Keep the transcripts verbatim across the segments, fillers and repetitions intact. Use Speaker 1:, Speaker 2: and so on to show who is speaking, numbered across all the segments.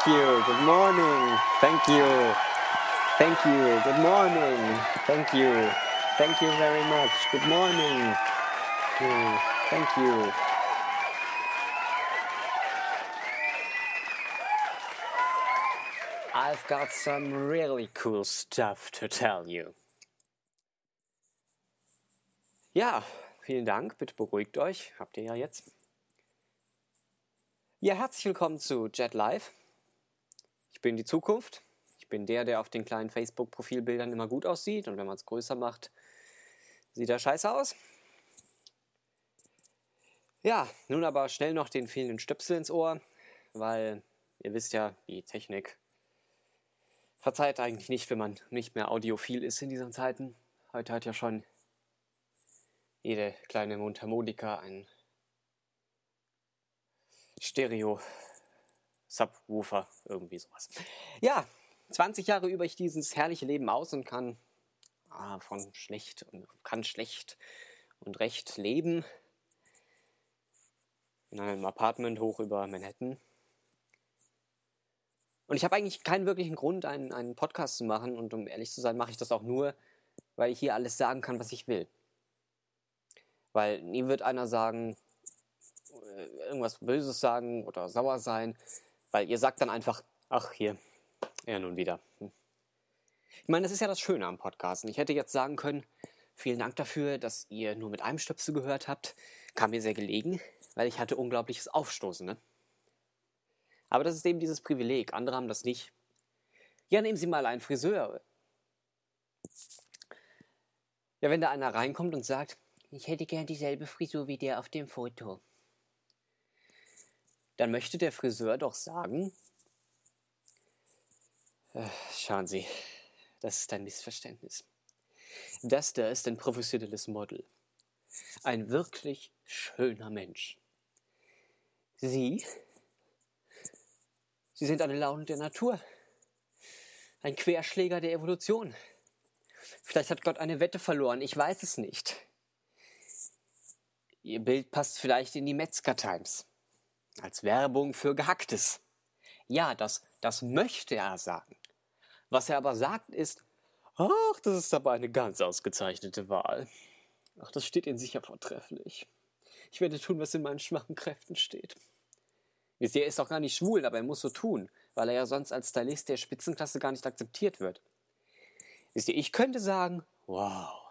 Speaker 1: Thank you. Good morning. Thank you. Thank you. Good morning. Thank you. Thank you very much. Good morning. Yeah, thank you. I've got some really cool stuff to tell you. Ja, vielen Dank. Bitte beruhigt euch. Habt ihr ja jetzt. Ja, herzlich willkommen zu Jet Live. Ich bin die Zukunft. Ich bin der, der auf den kleinen Facebook-Profilbildern immer gut aussieht. Und wenn man es größer macht, sieht er scheiße aus. Ja, nun aber schnell noch den fehlenden Stöpsel ins Ohr, weil ihr wisst ja, die Technik verzeiht eigentlich nicht, wenn man nicht mehr audiophil ist in diesen Zeiten. Heute hat ja schon jede kleine Mundharmonika ein Stereo-Subwoofer, irgendwie sowas. Ja, zwanzig Jahre übe ich dieses herrliche Leben aus und kann ah, von schlecht und kann schlecht und recht leben. In einem Apartment hoch über Manhattan. Und ich habe eigentlich keinen wirklichen Grund, einen, einen Podcast zu machen. Und um ehrlich zu sein, mache ich das auch nur, weil ich hier alles sagen kann, was ich will. Weil nie wird einer sagen, irgendwas Böses sagen oder sauer sein. Weil ihr sagt dann einfach, ach hier, er nun wieder. Ich meine, das ist ja das Schöne am Podcasten. Ich hätte jetzt sagen können, vielen Dank dafür, dass ihr nur mit einem Stöpsel gehört habt. Kam mir sehr gelegen, weil ich hatte unglaubliches Aufstoßen, ne? Aber das ist eben dieses Privileg. Andere haben das nicht. Ja, nehmen Sie mal einen Friseur. Ja, wenn da einer reinkommt und sagt, ich hätte gern dieselbe Frisur wie der auf dem Foto, dann möchte der Friseur doch sagen, äh, schauen Sie, das ist ein Missverständnis. Das da ist ein professionelles Model. Ein wirklich schöner Mensch. Sie... Sie sind eine Laune der Natur, ein Querschläger der Evolution. Vielleicht hat Gott eine Wette verloren, ich weiß es nicht. Ihr Bild passt vielleicht in die Metzger Times, als Werbung für Gehacktes. Ja, das, das möchte er sagen. Was er aber sagt ist, ach, das ist aber eine ganz ausgezeichnete Wahl. Ach, das steht Ihnen sicher vortrefflich. Ich werde tun, was in meinen schwachen Kräften steht. Wisst ihr, er ist doch gar nicht schwul, aber er muss so tun, weil er ja sonst als Stylist der Spitzenklasse gar nicht akzeptiert wird. Wisst ihr, ich könnte sagen, wow,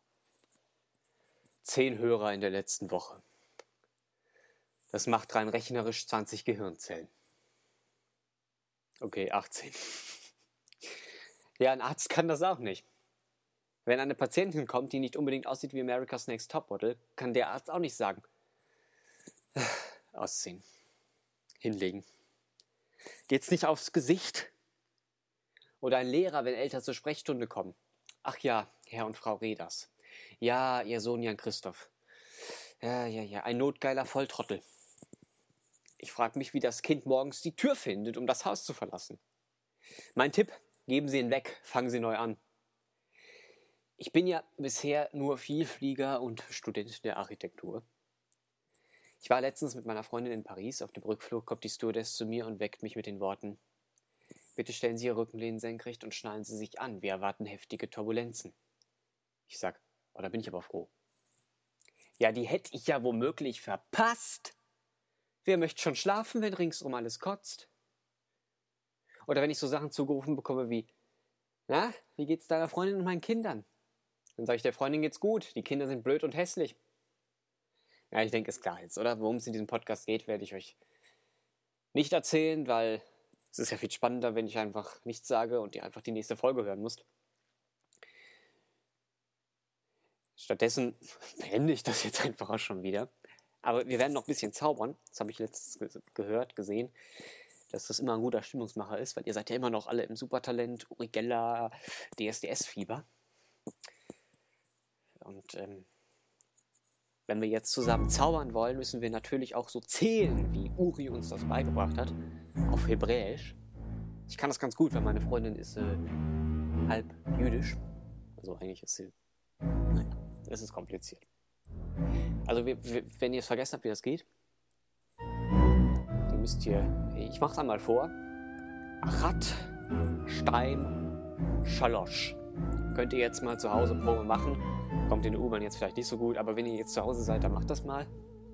Speaker 1: zehn Hörer in der letzten Woche. Das macht rein rechnerisch zwanzig Gehirnzellen. Okay, achtzehn. Ja, ein Arzt kann das auch nicht. Wenn eine Patientin kommt, die nicht unbedingt aussieht wie America's Next Topmodel, kann der Arzt auch nicht sagen, ausziehen. Hinlegen. Geht's nicht aufs Gesicht? Oder ein Lehrer, wenn Eltern zur Sprechstunde kommen. Ach ja, Herr und Frau Reders. Ja, Ihr Sohn Jan Christoph. Ja, ja, ja, ein notgeiler Volltrottel. Ich frage mich, wie das Kind morgens die Tür findet, um das Haus zu verlassen. Mein Tipp, geben Sie ihn weg, fangen Sie neu an. Ich bin ja bisher nur Vielflieger und Student der Architektur. Ich war letztens mit meiner Freundin in Paris. Auf dem Rückflug kommt die Stewardess zu mir und weckt mich mit den Worten: Bitte stellen Sie Ihr Rückenlehnen senkrecht und schnallen Sie sich an. Wir erwarten heftige Turbulenzen. Ich sag, oh, da bin ich aber froh. Ja, die hätte ich ja womöglich verpasst. Wer möchte schon schlafen, wenn ringsum alles kotzt? Oder wenn ich so Sachen zugerufen bekomme wie, na, wie geht's deiner Freundin und meinen Kindern? Dann sage ich, der Freundin geht's gut, die Kinder sind blöd und hässlich. Ja, ich denke, ist klar jetzt, oder? Worum es in diesem Podcast geht, werde ich euch nicht erzählen, weil es ist ja viel spannender, wenn ich einfach nichts sage und ihr einfach die nächste Folge hören müsst. Stattdessen beende ich das jetzt einfach auch schon wieder. Aber wir werden noch ein bisschen zaubern. Das habe ich letztens gehört, gesehen, dass das immer ein guter Stimmungsmacher ist, weil ihr seid ja immer noch alle im Supertalent, Uri Geller, D S D S-Fieber. Und ähm, wenn wir jetzt zusammen zaubern wollen, müssen wir natürlich auch so zählen, wie Uri uns das beigebracht hat, auf Hebräisch. Ich kann das ganz gut, weil meine Freundin ist äh, halb jüdisch. Also eigentlich ist sie, naja, es ist kompliziert. Also wir, wir, wenn ihr es vergessen habt, wie das geht, dann müsst ihr, ich mach's einmal vor Achat, Stein, Schalosch. Könnt ihr jetzt mal zu Hause Probe machen. Kommt in der U-Bahn jetzt vielleicht nicht so gut, aber wenn ihr jetzt zu Hause seid, dann macht das mal.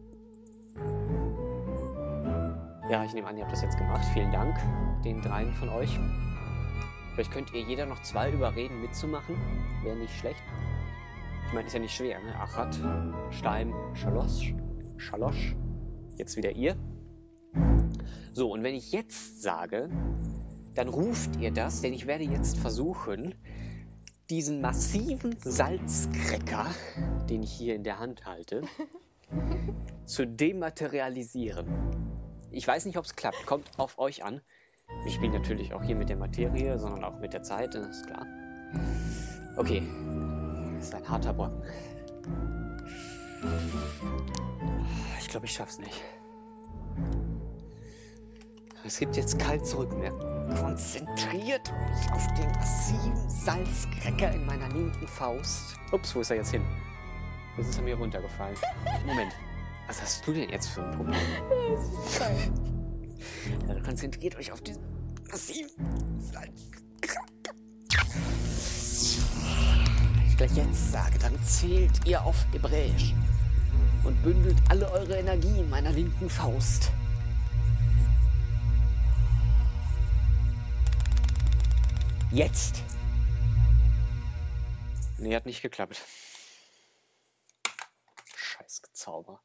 Speaker 1: Ja, ich nehme an, ihr habt das jetzt gemacht. Vielen Dank den dreien von euch. Vielleicht könnt ihr jeder noch zwei überreden, mitzumachen. Wäre nicht schlecht. Ich meine, ist ja nicht schwer, ne? Achat, Stein, Schalosch, Schalosch. Jetzt wieder ihr. So, und wenn ich jetzt sage, dann ruft ihr das, denn ich werde jetzt versuchen, diesen massiven Salzcracker, den ich hier in der Hand halte, zu dematerialisieren. Ich weiß nicht, ob es klappt. Kommt auf euch an. Ich spiele natürlich auch hier mit der Materie, sondern auch mit der Zeit, das ist klar. Okay, das ist ein harter Brocken. Ich glaube, ich schaff's nicht. Es gibt jetzt kein Zurück mehr. Konzentriert euch auf den massiven Salzcracker in meiner linken Faust. Ups, wo ist er jetzt hin? Jetzt ist er mir runtergefallen. Moment, was hast du denn jetzt für ein Problem? Also konzentriert euch auf diesen massiven Salzcracker. Wenn ich gleich jetzt sage, dann zählt ihr auf Hebräisch und bündelt alle eure Energie in meiner linken Faust. Jetzt! Nee, hat nicht geklappt. Scheiß Gezauber.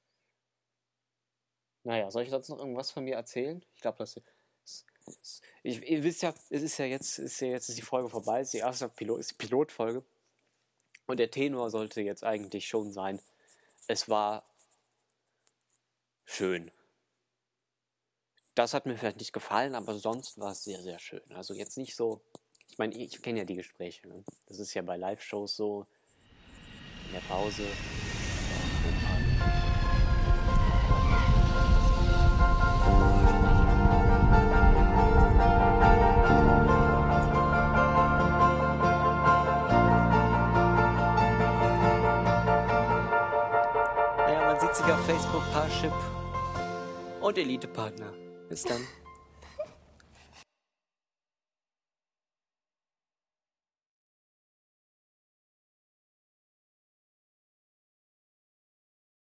Speaker 1: Naja, soll ich sonst noch irgendwas von mir erzählen? Ich glaube, das ist, ist, ich, ihr wisst ja, es ist ja jetzt, ist ja jetzt ist die Folge vorbei, es ist die erste Pilot, ist die Pilotfolge. Und der Tenor sollte jetzt eigentlich schon sein, es war schön. Das hat mir vielleicht nicht gefallen, aber sonst war es sehr, sehr schön. Also jetzt nicht so, ich meine, ich kenne ja die Gespräche. Ne? Das ist ja bei Live-Shows so, in der Pause. Naja, man sieht sich auf Facebook, Parship und Elite-Partner. Bis dann.